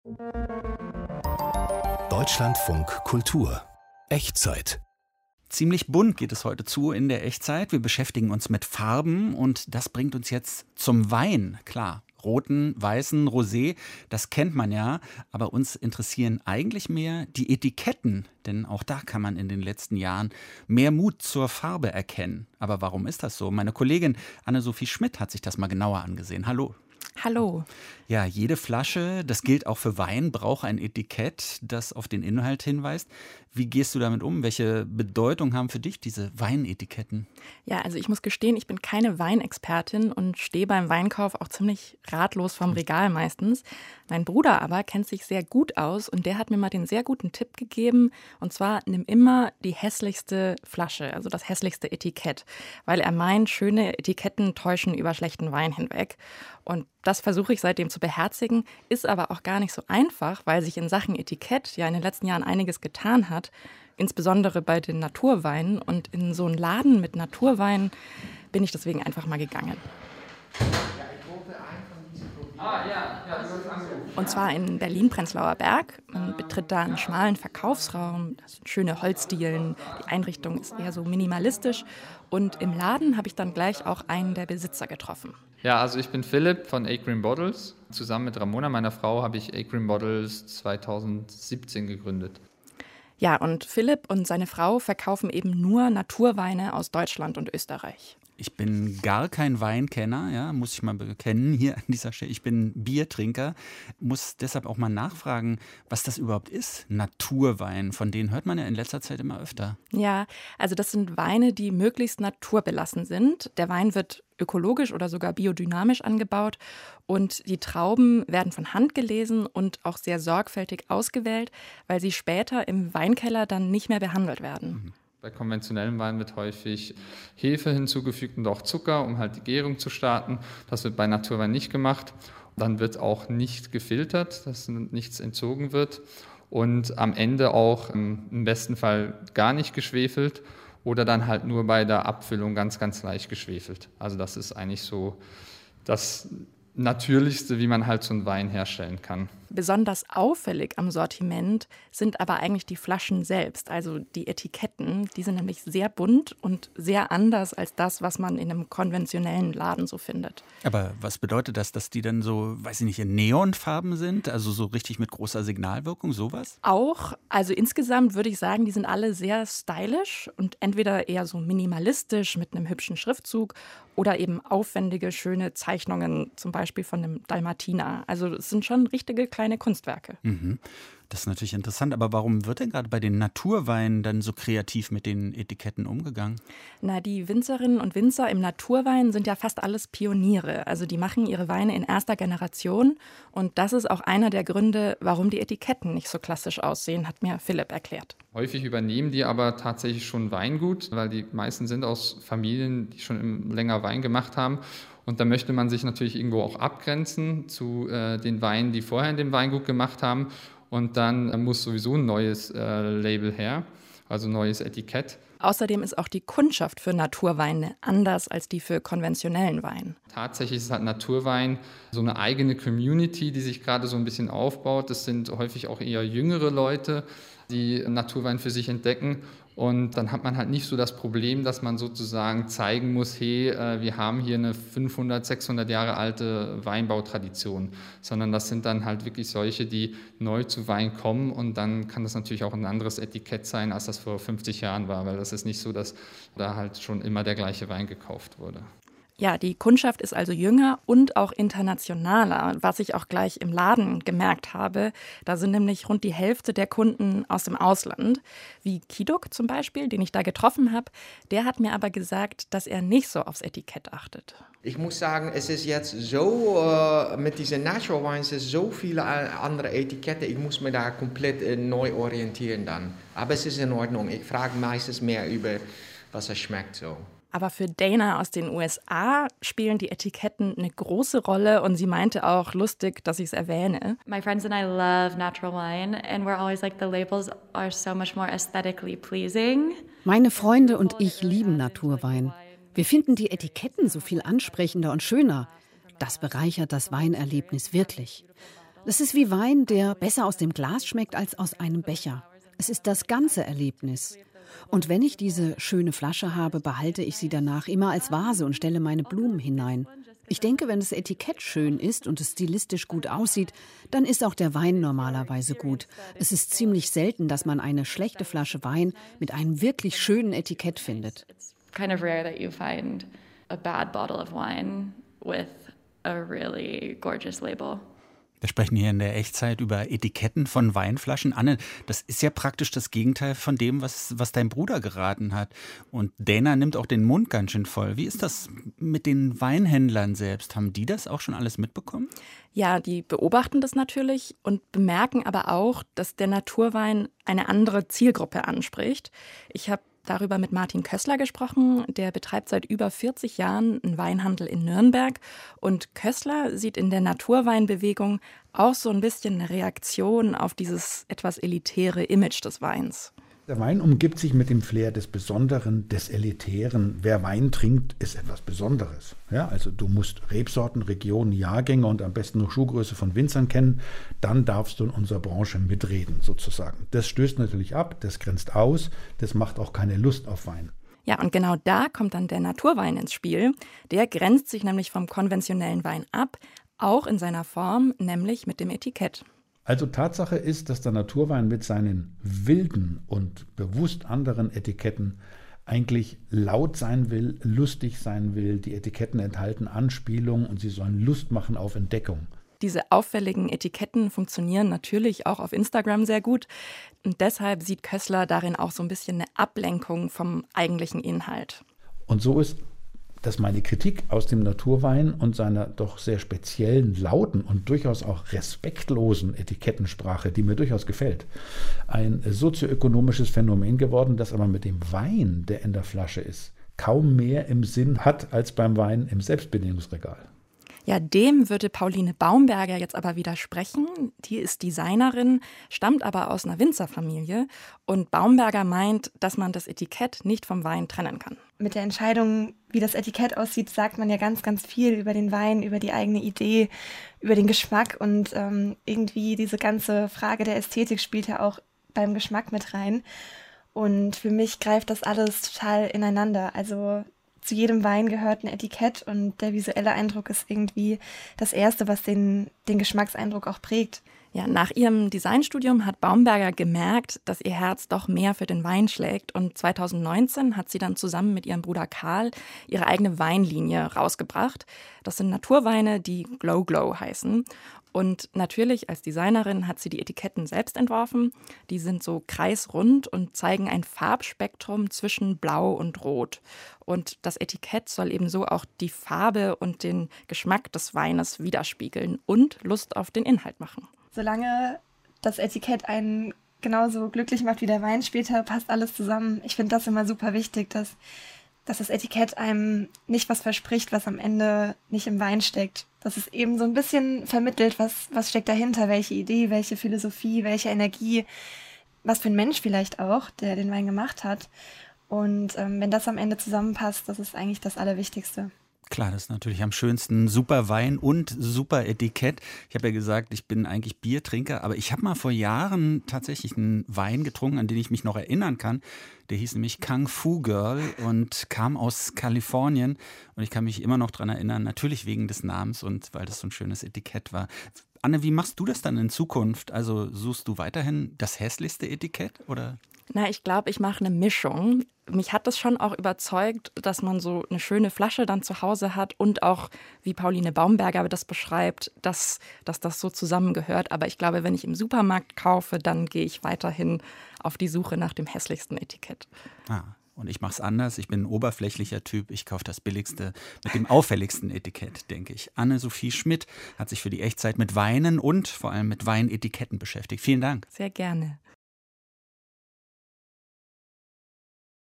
Deutschlandfunk Kultur. Echtzeit. Ziemlich bunt geht es heute zu in der Echtzeit. Wir beschäftigen uns mit Farben und das bringt uns jetzt zum Wein. Klar, roten, weißen, Rosé, das kennt man ja. Aber uns interessieren eigentlich mehr die Etiketten. Denn auch da kann man in den letzten Jahren mehr Mut zur Farbe erkennen. Aber warum ist das so? Meine Kollegin Anne-Sophie Schmidt hat sich das mal genauer angesehen. Hallo. Hallo. Ja, jede Flasche, das gilt auch für Wein, braucht ein Etikett, das auf den Inhalt hinweist. Wie gehst du damit um? Welche Bedeutung haben für dich diese Weinetiketten? Ja, also ich muss gestehen, ich bin keine Weinexpertin und stehe beim Weinkauf auch ziemlich ratlos vorm Regal meistens. Mein Bruder aber kennt sich sehr gut aus und der hat mir mal den sehr guten Tipp gegeben. Und zwar, nimm immer die hässlichste Flasche, also das hässlichste Etikett. Weil er meint, schöne Etiketten täuschen über schlechten Wein hinweg. Und das versuche ich seitdem zu beherzigen, ist aber auch gar nicht so einfach, weil sich in Sachen Etikett ja in den letzten Jahren einiges getan hat, insbesondere bei den Naturweinen. Und in so einen Laden mit Naturweinen bin ich deswegen einfach mal gegangen. Und zwar in Berlin-Prenzlauer Berg. Man betritt da einen schmalen Verkaufsraum, das sind schöne Holzdielen, die Einrichtung ist eher so minimalistisch. Und im Laden habe ich dann gleich auch einen der Besitzer getroffen. Ja, also ich bin Philipp von Acrim Bottles. Zusammen mit Ramona, meiner Frau, habe ich Acrim Bottles 2017 gegründet. Ja, und Philipp und seine Frau verkaufen eben nur Naturweine aus Deutschland und Österreich. Ich bin gar kein Weinkenner, ja, muss ich mal bekennen hier an dieser Stelle. Ich bin Biertrinker, muss deshalb auch mal nachfragen, was das überhaupt ist, Naturwein. Von denen hört man ja in letzter Zeit immer öfter. Ja, also das sind Weine, die möglichst naturbelassen sind. Der Wein wird ökologisch oder sogar biodynamisch angebaut und die Trauben werden von Hand gelesen und auch sehr sorgfältig ausgewählt, weil sie später im Weinkeller dann nicht mehr behandelt werden. Bei konventionellem Wein wird häufig Hefe hinzugefügt und auch Zucker, um halt die Gärung zu starten. Das wird bei Naturwein nicht gemacht. Dann wird auch nicht gefiltert, dass nichts entzogen wird. Und am Ende auch im besten Fall gar nicht geschwefelt oder dann halt nur bei der Abfüllung ganz, ganz leicht geschwefelt. Also das ist eigentlich so das Natürlichste, wie man halt so einen Wein herstellen kann. Besonders auffällig am Sortiment sind aber eigentlich die Flaschen selbst, also die Etiketten. Die sind nämlich sehr bunt und sehr anders als das, was man in einem konventionellen Laden so findet. Aber was bedeutet das, dass die dann so, weiß ich nicht, in Neonfarben sind? Also so richtig mit großer Signalwirkung, sowas? Auch, also insgesamt würde ich sagen, die sind alle sehr stylisch und entweder eher so minimalistisch mit einem hübschen Schriftzug oder eben aufwendige, schöne Zeichnungen, zum Beispiel von einem Dalmatiner. Also es sind schon richtige kleine Kunstwerke. Mhm. Das ist natürlich interessant, aber warum wird denn gerade bei den Naturweinen dann so kreativ mit den Etiketten umgegangen? Na, die Winzerinnen und Winzer im Naturwein sind ja fast alles Pioniere. Also die machen ihre Weine in erster Generation und das ist auch einer der Gründe, warum die Etiketten nicht so klassisch aussehen, hat mir Philipp erklärt. Häufig übernehmen die aber tatsächlich schon Weingut, weil die meisten sind aus Familien, die schon länger Wein gemacht haben. Und da möchte man sich natürlich irgendwo auch abgrenzen zu den Weinen, die vorher in dem Weingut gemacht haben. Und dann muss sowieso ein neues Label her, also ein neues Etikett. Außerdem ist auch die Kundschaft für Naturweine anders als die für konventionellen Wein. Tatsächlich ist halt Naturwein so eine eigene Community, die sich gerade so ein bisschen aufbaut. Das sind häufig auch eher jüngere Leute, die Naturwein für sich entdecken. Und dann hat man halt nicht so das Problem, dass man sozusagen zeigen muss, hey, wir haben hier eine 500, 600 Jahre alte Weinbautradition, sondern das sind dann halt wirklich solche, die neu zu Wein kommen und dann kann das natürlich auch ein anderes Etikett sein, als das vor 50 Jahren war, weil das ist nicht so, dass da halt schon immer der gleiche Wein gekauft wurde. Ja, die Kundschaft ist also jünger und auch internationaler, was ich auch gleich im Laden gemerkt habe. Da sind nämlich rund die Hälfte der Kunden aus dem Ausland, wie Kiduk zum Beispiel, den ich da getroffen habe. Der hat mir aber gesagt, dass er nicht so aufs Etikett achtet. Ich muss sagen, es ist jetzt so, mit diesen Natural Wines, es so viele andere Etiketten, ich muss mir da komplett neu orientieren dann. Aber es ist in Ordnung, ich frage meistens mehr über, was es schmeckt so. Aber für Dana aus den USA spielen die Etiketten eine große Rolle und sie meinte auch, lustig, dass ich es erwähne. My friends and I love natural wine and we're always like, the labels are so much more aesthetically pleasing. Meine Freunde und ich lieben Naturwein. Wir finden die Etiketten so viel ansprechender und schöner. Das bereichert das Weinerlebnis wirklich. Es ist wie Wein, der besser aus dem Glas schmeckt als aus einem Becher. Es ist das ganze Erlebnis. Und wenn ich diese schöne Flasche habe, behalte ich sie danach immer als Vase und stelle meine Blumen hinein. Ich denke, wenn das Etikett schön ist und es stilistisch gut aussieht, dann ist auch der Wein normalerweise gut. Es ist ziemlich selten, dass man eine schlechte Flasche Wein mit einem wirklich schönen Etikett findet. It's kind of rare that you find a bad bottle of wine with a really gorgeous label. Wir sprechen hier in der Echtzeit über Etiketten von Weinflaschen. Anne, das ist ja praktisch das Gegenteil von dem, was dein Bruder geraten hat. Und Dana nimmt auch den Mund ganz schön voll. Wie ist das mit den Weinhändlern selbst? Haben die das auch schon alles mitbekommen? Ja, die beobachten das natürlich und bemerken aber auch, dass der Naturwein eine andere Zielgruppe anspricht. Ich habe darüber mit Martin Kössler gesprochen. Der betreibt seit über 40 Jahren einen Weinhandel in Nürnberg. Und Kössler sieht in der Naturweinbewegung auch so ein bisschen eine Reaktion auf dieses etwas elitäre Image des Weins. Der Wein umgibt sich mit dem Flair des Besonderen, des Elitären. Wer Wein trinkt, ist etwas Besonderes. Ja, also du musst Rebsorten, Regionen, Jahrgänge und am besten noch Schuhgröße von Winzern kennen. Dann darfst du in unserer Branche mitreden, sozusagen. Das stößt natürlich ab, das grenzt aus, das macht auch keine Lust auf Wein. Ja, und genau da kommt dann der Naturwein ins Spiel. Der grenzt sich nämlich vom konventionellen Wein ab, auch in seiner Form, nämlich mit dem Etikett. Also Tatsache ist, dass der Naturwein mit seinen wilden und bewusst anderen Etiketten eigentlich laut sein will, lustig sein will. Die Etiketten enthalten Anspielungen und sie sollen Lust machen auf Entdeckung. Diese auffälligen Etiketten funktionieren natürlich auch auf Instagram sehr gut. Und deshalb sieht Kössler darin auch so ein bisschen eine Ablenkung vom eigentlichen Inhalt. Und so ist dass meine Kritik aus dem Naturwein und seiner doch sehr speziellen, lauten und durchaus auch respektlosen Etikettensprache, die mir durchaus gefällt, ein sozioökonomisches Phänomen geworden, das aber mit dem Wein, der in der Flasche ist, kaum mehr im Sinn hat als beim Wein im Selbstbedienungsregal. Ja, dem würde Pauline Baumberger jetzt aber widersprechen. Die ist Designerin, stammt aber aus einer Winzerfamilie. Und Baumberger meint, dass man das Etikett nicht vom Wein trennen kann. Mit der Entscheidung, wie das Etikett aussieht, sagt man ja ganz, ganz viel über den Wein, über die eigene Idee, über den Geschmack. Und irgendwie diese ganze Frage der Ästhetik spielt ja auch beim Geschmack mit rein. Und für mich greift das alles total ineinander. Also zu jedem Wein gehört ein Etikett und der visuelle Eindruck ist irgendwie das Erste, was den Geschmackseindruck auch prägt. Ja, nach ihrem Designstudium hat Baumberger gemerkt, dass ihr Herz doch mehr für den Wein schlägt. Und 2019 hat sie dann zusammen mit ihrem Bruder Karl ihre eigene Weinlinie rausgebracht. Das sind Naturweine, die Glow Glow heißen. Und natürlich als Designerin hat sie die Etiketten selbst entworfen. Die sind so kreisrund und zeigen ein Farbspektrum zwischen Blau und Rot. Und das Etikett soll eben so auch die Farbe und den Geschmack des Weines widerspiegeln und Lust auf den Inhalt machen. Solange das Etikett einen genauso glücklich macht wie der Wein später, passt alles zusammen. Ich finde das immer super wichtig, dass das Etikett einem nicht was verspricht, was am Ende nicht im Wein steckt. Dass es eben so ein bisschen vermittelt, was steckt dahinter, welche Idee, welche Philosophie, welche Energie, was für ein Mensch vielleicht auch, der den Wein gemacht hat. Und wenn das am Ende zusammenpasst, das ist eigentlich das Allerwichtigste. Klar, das ist natürlich am schönsten. Super Wein und super Etikett. Ich habe ja gesagt, ich bin eigentlich Biertrinker, aber ich habe mal vor Jahren tatsächlich einen Wein getrunken, an den ich mich noch erinnern kann. Der hieß nämlich Kung Fu Girl und kam aus Kalifornien. Und ich kann mich immer noch daran erinnern, natürlich wegen des Namens und weil das so ein schönes Etikett war. Anne, wie machst du das dann in Zukunft? Also suchst du weiterhin das hässlichste Etikett oder? Na, ich glaube, ich mache eine Mischung. Mich hat das schon auch überzeugt, dass man so eine schöne Flasche dann zu Hause hat und auch, wie Pauline Baumberger das beschreibt, dass das so zusammengehört. Aber ich glaube, wenn ich im Supermarkt kaufe, dann gehe ich weiterhin auf die Suche nach dem hässlichsten Etikett. Und ich mache es anders. Ich bin ein oberflächlicher Typ. Ich kaufe das billigste mit dem auffälligsten Etikett, denke ich. Anne-Sophie Schmidt hat sich für die Echtzeit mit Weinen und vor allem mit Weinetiketten beschäftigt. Vielen Dank. Sehr gerne.